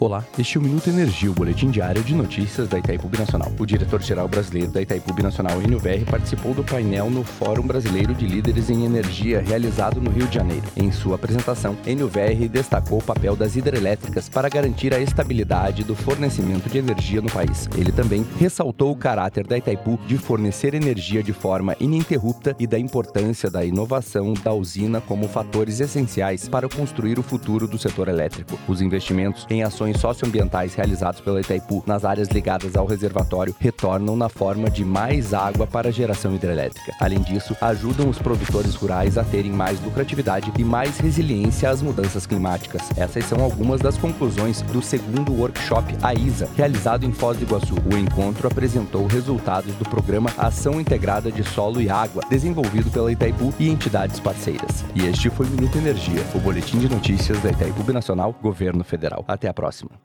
Olá, este é o Minuto Energia, o boletim diário de notícias da Itaipu Binacional. O diretor-geral brasileiro da Itaipu Binacional, Enio Verri, participou do painel no Fórum Brasileiro de Líderes em Energia, realizado no Rio de Janeiro. Em sua apresentação, Enio Verri destacou o papel das hidrelétricas para garantir a estabilidade do fornecimento de energia no país. Ele também ressaltou o caráter da Itaipu de fornecer energia de forma ininterrupta e da importância da inovação da usina como fatores essenciais para construir o futuro do setor elétrico. Os investimentos em ações socioambientais realizados pela Itaipu nas áreas ligadas ao reservatório retornam na forma de mais água para a geração hidrelétrica. Além disso, ajudam os produtores rurais a terem mais lucratividade e mais resiliência às mudanças climáticas. Essas são algumas das conclusões do segundo workshop AISA, realizado em Foz do Iguaçu. O encontro apresentou resultados do programa Ação Integrada de Solo e Água, desenvolvido pela Itaipu e entidades parceiras. E este foi o Minuto Energia, o boletim de notícias da Itaipu Binacional, Governo Federal. Até a próxima.